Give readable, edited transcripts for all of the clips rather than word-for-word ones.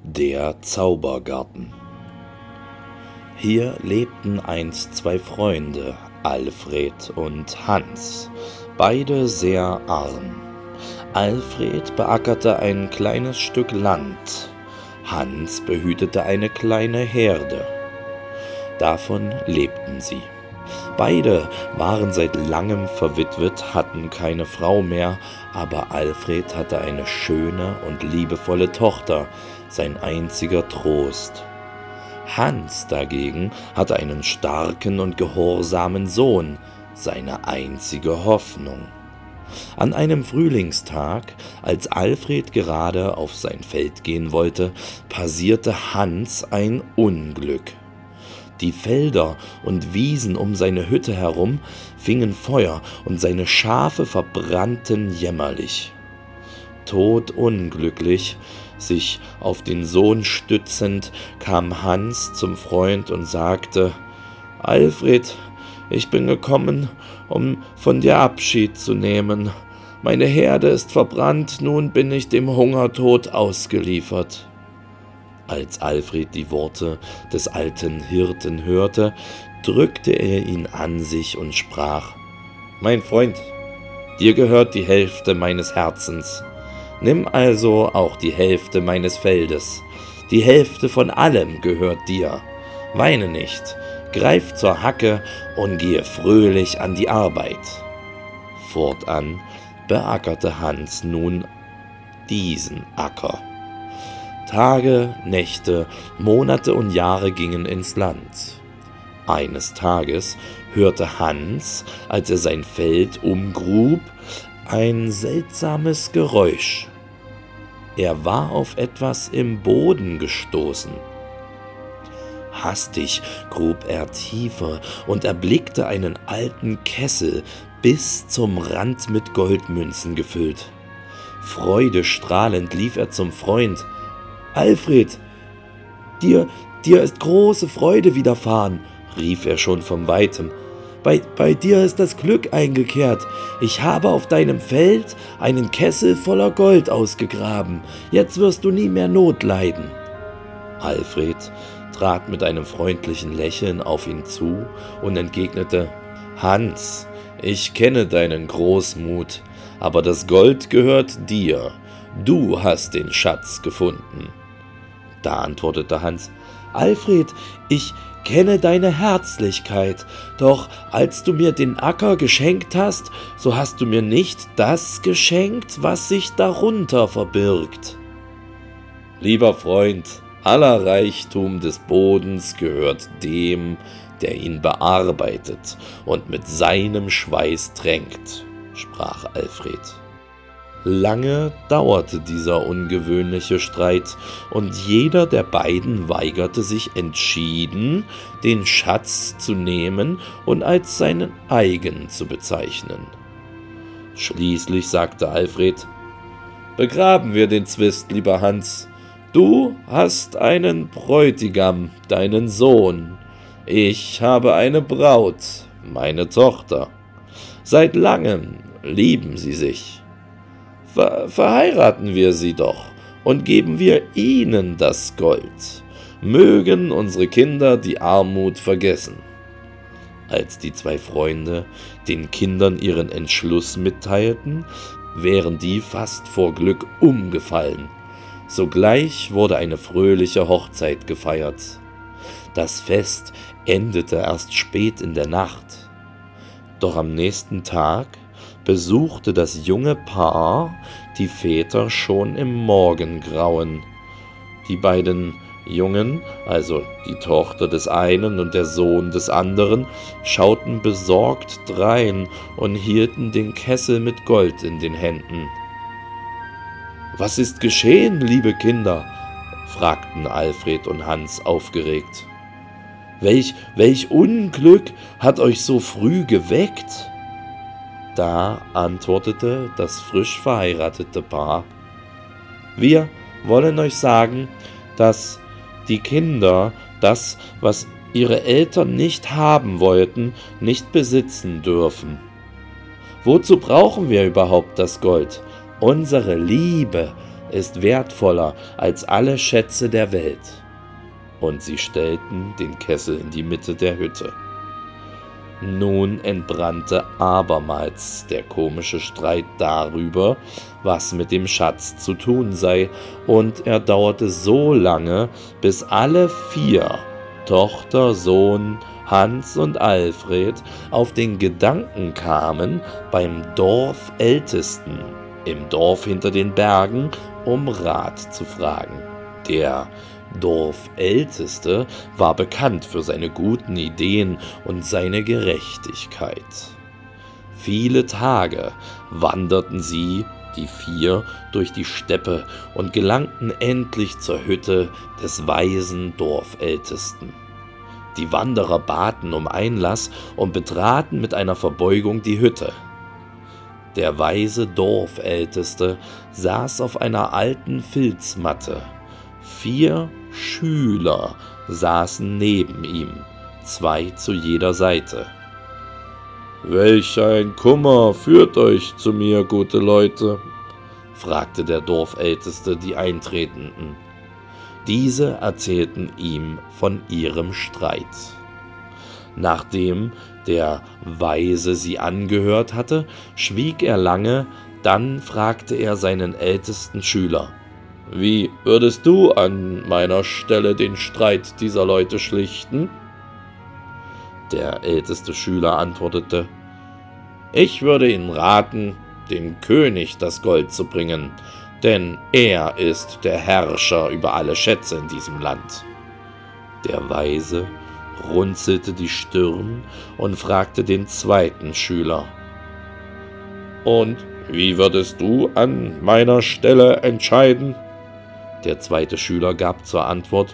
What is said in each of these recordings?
Der Zaubergarten. Hier lebten einst zwei Freunde, Alfred und Hans, beide sehr arm. Alfred beackerte ein kleines Stück Land, Hans behütete eine kleine Herde. Davon lebten sie. Beide waren seit langem verwitwet, hatten keine Frau mehr, aber Alfred hatte eine schöne und liebevolle Tochter, sein einziger Trost. Hans dagegen hatte einen starken und gehorsamen Sohn, seine einzige Hoffnung. An einem Frühlingstag, als Alfred gerade auf sein Feld gehen wollte, passierte Hans ein Unglück. Die Felder und Wiesen um seine Hütte herum fingen Feuer und seine Schafe verbrannten jämmerlich. Todunglücklich, sich auf den Sohn stützend, kam Hans zum Freund und sagte: »Alfred, ich bin gekommen, um von dir Abschied zu nehmen. Meine Herde ist verbrannt, nun bin ich dem Hungertod ausgeliefert.« Als Alfred die Worte des alten Hirten hörte, drückte er ihn an sich und sprach: »Mein Freund, dir gehört die Hälfte meines Herzens. Nimm also auch die Hälfte meines Feldes. Die Hälfte von allem gehört dir. Weine nicht, greif zur Hacke und gehe fröhlich an die Arbeit.« Fortan beackerte Hans nun diesen Acker. Tage, Nächte, Monate und Jahre gingen ins Land. Eines Tages hörte Hans, als er sein Feld umgrub, ein seltsames Geräusch. Er war auf etwas im Boden gestoßen. Hastig grub er tiefer und erblickte einen alten Kessel, bis zum Rand mit Goldmünzen gefüllt. Freudestrahlend lief er zum Freund. »Alfred, dir ist große Freude widerfahren«, rief er schon von weitem. Bei dir ist das Glück eingekehrt. Ich habe auf deinem Feld einen Kessel voller Gold ausgegraben. Jetzt wirst du nie mehr Not leiden.« Alfred trat mit einem freundlichen Lächeln auf ihn zu und entgegnete: »Hans, ich kenne deinen Großmut, aber das Gold gehört dir. Du hast den Schatz gefunden.« Da antwortete Hans: »Alfred, ich kenne deine Herzlichkeit, doch als du mir den Acker geschenkt hast, so hast du mir nicht das geschenkt, was sich darunter verbirgt.« »Lieber Freund, aller Reichtum des Bodens gehört dem, der ihn bearbeitet und mit seinem Schweiß tränkt«, sprach Alfred. Lange dauerte dieser ungewöhnliche Streit, und jeder der beiden weigerte sich entschieden, den Schatz zu nehmen und als seinen eigen zu bezeichnen. Schließlich sagte Alfred: »Begraben wir den Zwist, lieber Hans. Du hast einen Bräutigam, deinen Sohn. Ich habe eine Braut, meine Tochter. Seit langem lieben sie sich. Verheiraten wir sie doch und geben wir ihnen das Gold. Mögen unsere Kinder die Armut vergessen.« Als die zwei Freunde den Kindern ihren Entschluss mitteilten, wären die fast vor Glück umgefallen. Sogleich wurde eine fröhliche Hochzeit gefeiert. Das Fest endete erst spät in der Nacht. Doch am nächsten Tag besuchte das junge Paar die Väter schon im Morgengrauen. Die beiden Jungen, also die Tochter des einen und der Sohn des anderen, schauten besorgt drein und hielten den Kessel mit Gold in den Händen. »Was ist geschehen, liebe Kinder?« fragten Alfred und Hans aufgeregt. Welch Unglück hat euch so früh geweckt?« Da antwortete das frisch verheiratete Paar: »Wir wollen euch sagen, dass die Kinder das, was ihre Eltern nicht haben wollten, nicht besitzen dürfen. Wozu brauchen wir überhaupt das Gold? Unsere Liebe, ist wertvoller als alle Schätze der Welt. Und sie stellten den Kessel in die Mitte der Hütte. Nun entbrannte abermals der komische Streit darüber, was mit dem Schatz zu tun sei, und er dauerte so lange, bis alle 4, Tochter, Sohn, Hans und Alfred, auf den Gedanken kamen, beim Dorfältesten im Dorf hinter den Bergen um Rat zu fragen. Der Dorfälteste war bekannt für seine guten Ideen und seine Gerechtigkeit. Viele Tage wanderten sie, die 4, durch die Steppe und gelangten endlich zur Hütte des weisen Dorfältesten. Die Wanderer baten um Einlass und betraten mit einer Verbeugung die Hütte. Der weise Dorfälteste saß auf einer alten Filzmatte. 4 Schüler saßen neben ihm, 2 zu jeder Seite. »Welch ein Kummer führt euch zu mir, gute Leute?« fragte der Dorfälteste die Eintretenden. Diese erzählten ihm von ihrem Streit. Nachdem der Weise sie angehört hatte, schwieg er lange, dann fragte er seinen ältesten Schüler: »Wie würdest du an meiner Stelle den Streit dieser Leute schlichten?« Der älteste Schüler antwortete: »Ich würde ihnen raten, dem König das Gold zu bringen, denn er ist der Herrscher über alle Schätze in diesem Land.« Der Weise runzelte die Stirn und fragte den zweiten Schüler: »Und wie würdest du an meiner Stelle entscheiden?« Der zweite Schüler gab zur Antwort: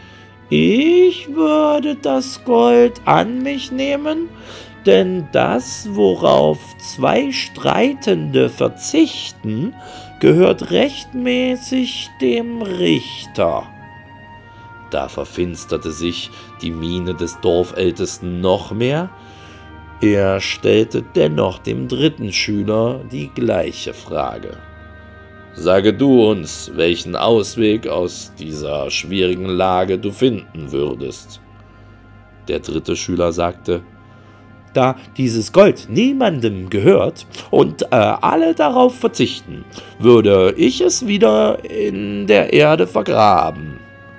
»Ich würde das Gold an mich nehmen, denn das, worauf 2 Streitende verzichten, gehört rechtmäßig dem Richter.« Da verfinsterte sich die Miene des Dorfältesten noch mehr. Er stellte dennoch dem dritten Schüler die gleiche Frage: »Sage du uns, welchen Ausweg aus dieser schwierigen Lage du finden würdest.« Der dritte Schüler sagte: »Da dieses Gold niemandem gehört und alle darauf verzichten, würde ich es wieder in der Erde vergraben.«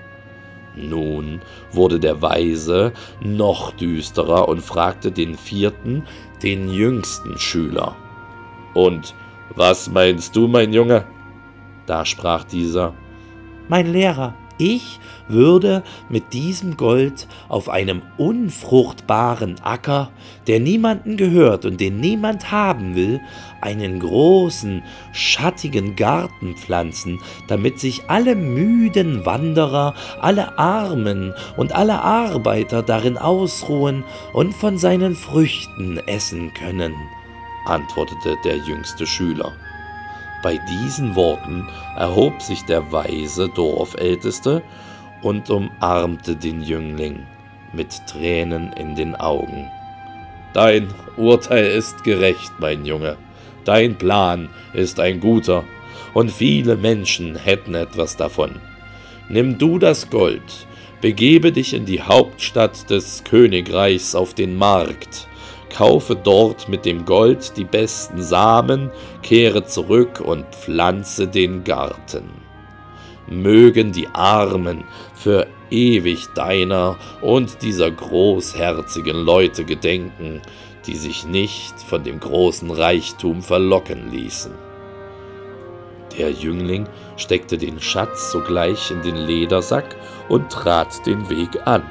Nun wurde der Weise noch düsterer und fragte den 4., den jüngsten Schüler: »Und was meinst du, mein Junge?« Da sprach dieser: »Mein Lehrer, ich würde mit diesem Gold auf einem unfruchtbaren Acker, der niemanden gehört und den niemand haben will, einen großen, schattigen Garten pflanzen, damit sich alle müden Wanderer, alle Armen und alle Arbeiter darin ausruhen und von seinen Früchten essen können«, antwortete der jüngste Schüler. Bei diesen Worten erhob sich der weise Dorfälteste und umarmte den Jüngling mit Tränen in den Augen. »Dein Urteil ist gerecht, mein Junge. Dein Plan ist ein guter, und viele Menschen hätten etwas davon. Nimm du das Gold, begebe dich in die Hauptstadt des Königreichs auf den Markt, kaufe dort mit dem Gold die besten Samen, kehre zurück und pflanze den Garten. Mögen die Armen für ewig deiner und dieser großherzigen Leute gedenken, die sich nicht von dem großen Reichtum verlocken ließen.« Der Jüngling steckte den Schatz sogleich in den Ledersack und trat den Weg an.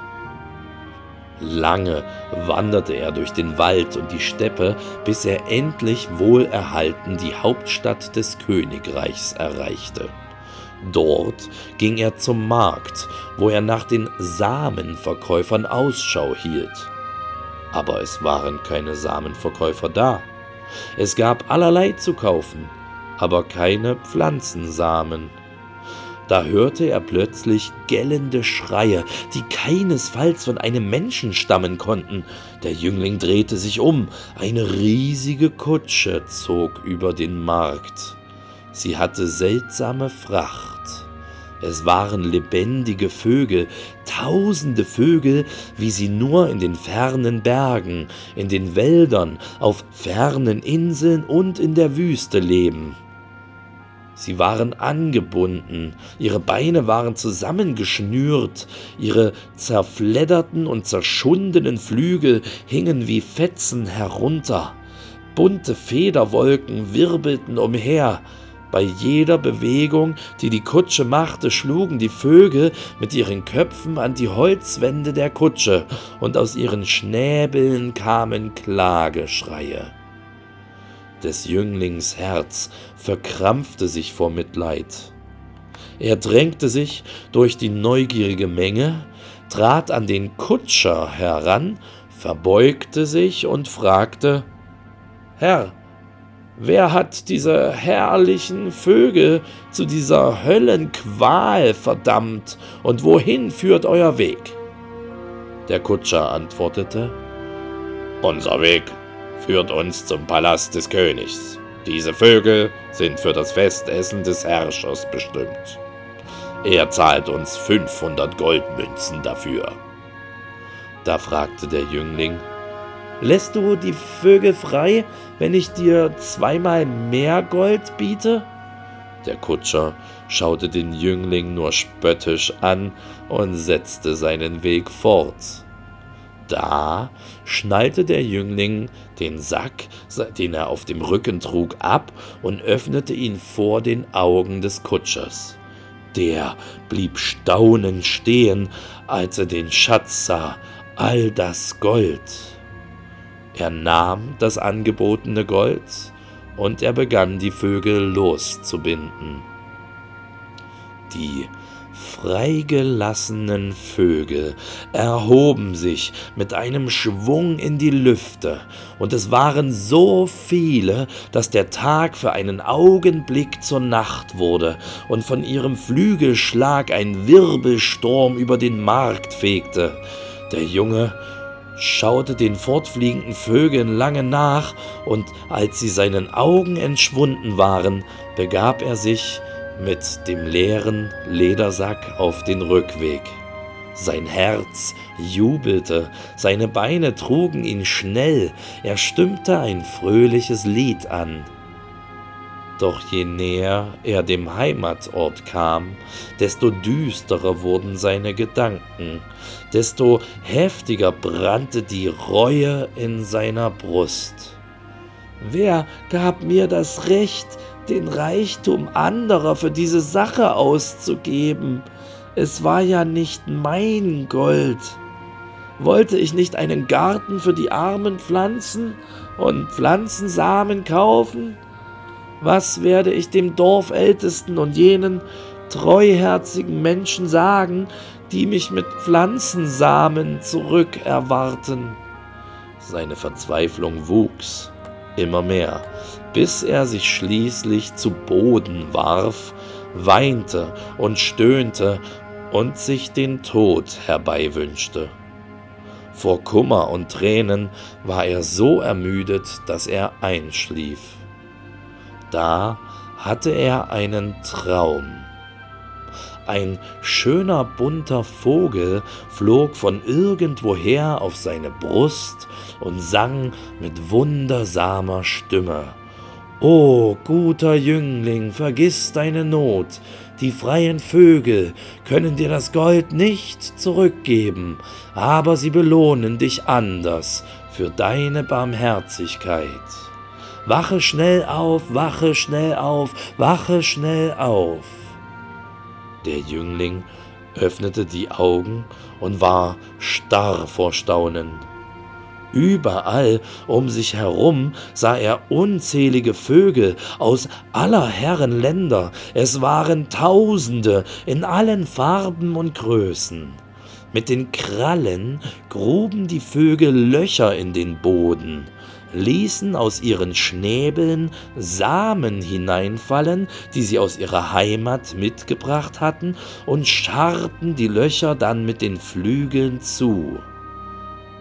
Lange wanderte er durch den Wald und die Steppe, bis er endlich wohlerhalten die Hauptstadt des Königreichs erreichte. Dort ging er zum Markt, wo er nach den Samenverkäufern Ausschau hielt. Aber es waren keine Samenverkäufer da. Es gab allerlei zu kaufen, aber keine Pflanzensamen. Da hörte er plötzlich gellende Schreie, die keinesfalls von einem Menschen stammen konnten. Der Jüngling drehte sich um. Eine riesige Kutsche zog über den Markt. Sie hatte seltsame Fracht. Es waren lebendige Vögel, tausende Vögel, wie sie nur in den fernen Bergen, in den Wäldern, auf fernen Inseln und in der Wüste leben. Sie waren angebunden, ihre Beine waren zusammengeschnürt, ihre zerfledderten und zerschundenen Flügel hingen wie Fetzen herunter, bunte Federwolken wirbelten umher. Bei jeder Bewegung, die die Kutsche machte, schlugen die Vögel mit ihren Köpfen an die Holzwände der Kutsche, und aus ihren Schnäbeln kamen Klageschreie. Des Jünglings Herz verkrampfte sich vor Mitleid. Er drängte sich durch die neugierige Menge, trat an den Kutscher heran, verbeugte sich und fragte: »Herr, wer hat diese herrlichen Vögel zu dieser Höllenqual verdammt, und wohin führt euer Weg?« Der Kutscher antwortete: »Unser Weg führt uns zum Palast des Königs. Diese Vögel sind für das Festessen des Herrschers bestimmt. Er zahlt uns 500 Goldmünzen dafür.« Da fragte der Jüngling: »Lässt du die Vögel frei, wenn ich dir 2-mal mehr Gold biete?« Der Kutscher schaute den Jüngling nur spöttisch an und setzte seinen Weg fort. Da schnallte der Jüngling den Sack, den er auf dem Rücken trug, ab und öffnete ihn vor den Augen des Kutschers. Der blieb staunend stehen, als er den Schatz sah, all das Gold. Er nahm das angebotene Gold und er begann, die Vögel loszubinden. Die freigelassenen Vögel erhoben sich mit einem Schwung in die Lüfte, und es waren so viele, dass der Tag für einen Augenblick zur Nacht wurde und von ihrem Flügelschlag ein Wirbelsturm über den Markt fegte. Der Junge schaute den fortfliegenden Vögeln lange nach, und als sie seinen Augen entschwunden waren, begab er sich mit dem leeren Ledersack auf den Rückweg. Sein Herz jubelte, seine Beine trugen ihn schnell, er stimmte ein fröhliches Lied an. Doch je näher er dem Heimatort kam, desto düsterer wurden seine Gedanken, desto heftiger brannte die Reue in seiner Brust. »Wer gab mir das Recht, den Reichtum anderer für diese Sache auszugeben? Es war ja nicht mein Gold. Wollte ich nicht einen Garten für die Armen pflanzen und Pflanzensamen kaufen? Was werde ich dem Dorfältesten und jenen treuherzigen Menschen sagen, die mich mit Pflanzensamen zurückerwarten?« Seine Verzweiflung wuchs immer mehr, bis er sich schließlich zu Boden warf, weinte und stöhnte und sich den Tod herbeiwünschte. Vor Kummer und Tränen war er so ermüdet, dass er einschlief. Da hatte er einen Traum. Ein schöner bunter Vogel flog von irgendwoher auf seine Brust und sang mit wundersamer Stimme: »O guter Jüngling, vergiss deine Not, die freien Vögel können dir das Gold nicht zurückgeben, aber sie belohnen dich anders für deine Barmherzigkeit. Wache schnell auf, wache schnell auf, wache schnell auf!« Der Jüngling öffnete die Augen und war starr vor Staunen. Überall um sich herum sah er unzählige Vögel aus aller Herren Länder. Es waren Tausende in allen Farben und Größen. Mit den Krallen gruben die Vögel Löcher in den Boden, ließen aus ihren Schnäbeln Samen hineinfallen, die sie aus ihrer Heimat mitgebracht hatten, und scharrten die Löcher dann mit den Flügeln zu.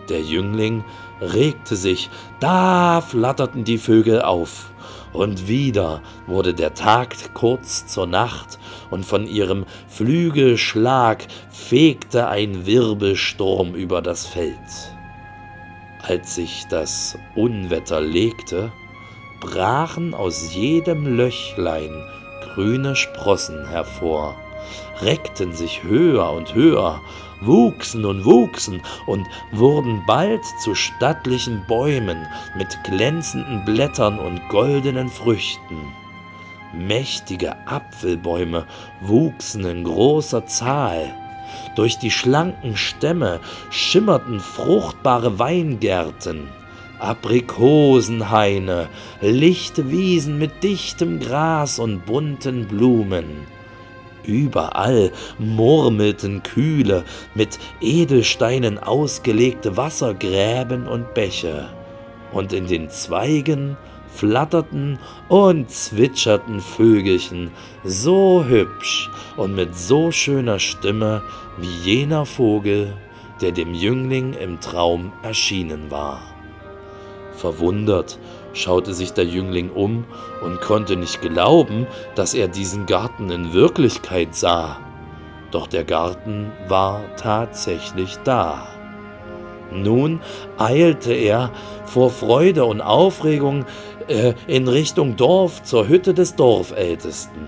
Der Jüngling regte sich, da flatterten die Vögel auf, und wieder wurde der Tag kurz zur Nacht, und von ihrem Flügelschlag fegte ein Wirbelsturm über das Feld. Als sich das Unwetter legte, brachen aus jedem Löchlein grüne Sprossen hervor, reckten sich höher und höher, wuchsen und wurden bald zu stattlichen Bäumen mit glänzenden Blättern und goldenen Früchten. Mächtige Apfelbäume wuchsen in großer Zahl. Durch die schlanken Stämme schimmerten fruchtbare Weingärten, Aprikosenhaine, lichte Wiesen mit dichtem Gras und bunten Blumen. Überall murmelten kühle, mit Edelsteinen ausgelegte Wassergräben und Bäche, und in den Zweigen flatterten und zwitscherten Vögelchen so hübsch und mit so schöner Stimme wie jener Vogel, der dem Jüngling im Traum erschienen war. Verwundert schaute sich der Jüngling um und konnte nicht glauben, dass er diesen Garten in Wirklichkeit sah. Doch der Garten war tatsächlich da. Nun eilte er vor Freude und Aufregung in Richtung Dorf zur Hütte des Dorfältesten.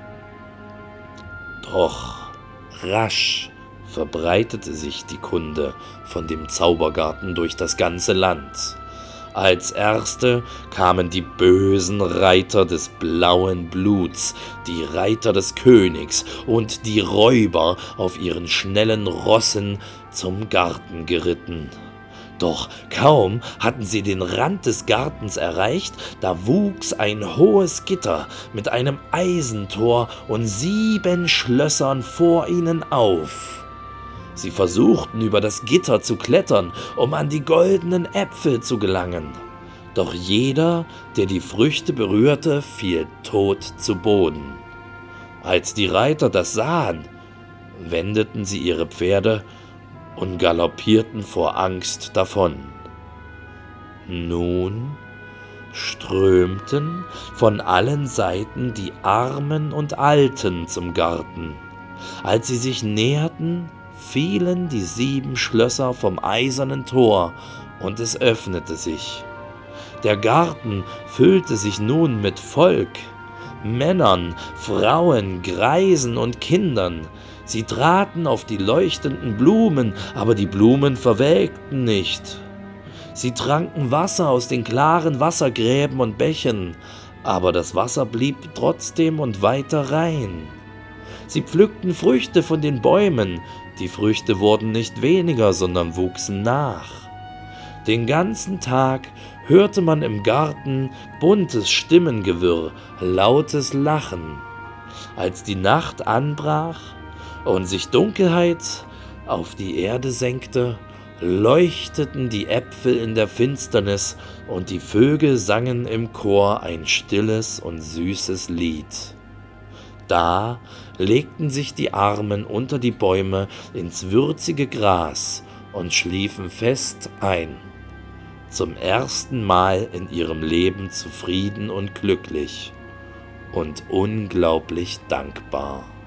Doch rasch verbreitete sich die Kunde von dem Zaubergarten durch das ganze Land. Als Erste kamen die bösen Reiter des blauen Bluts, die Reiter des Königs und die Räuber auf ihren schnellen Rossen zum Garten geritten. Doch kaum hatten sie den Rand des Gartens erreicht, da wuchs ein hohes Gitter mit einem Eisentor und 7 Schlössern vor ihnen auf. Sie versuchten, über das Gitter zu klettern, um an die goldenen Äpfel zu gelangen. Doch jeder, der die Früchte berührte, fiel tot zu Boden. Als die Reiter das sahen, wendeten sie ihre Pferde und galoppierten vor Angst davon. Nun strömten von allen Seiten die Armen und Alten zum Garten. Als sie sich näherten, fielen die 7 Schlösser vom eisernen Tor, und es öffnete sich. Der Garten füllte sich nun mit Volk, Männern, Frauen, Greisen und Kindern. Sie traten auf die leuchtenden Blumen, aber die Blumen verwelkten nicht. Sie tranken Wasser aus den klaren Wassergräben und Bächen, aber das Wasser blieb trotzdem und weiter rein. Sie pflückten Früchte von den Bäumen, die Früchte wurden nicht weniger, sondern wuchsen nach. Den ganzen Tag hörte man im Garten buntes Stimmengewirr, lautes Lachen. Als die Nacht anbrach und sich Dunkelheit auf die Erde senkte, leuchteten die Äpfel in der Finsternis und die Vögel sangen im Chor ein stilles und süßes Lied. Da legten sich die Armen unter die Bäume ins würzige Gras und schliefen fest ein, zum ersten Mal in ihrem Leben zufrieden und glücklich und unglaublich dankbar.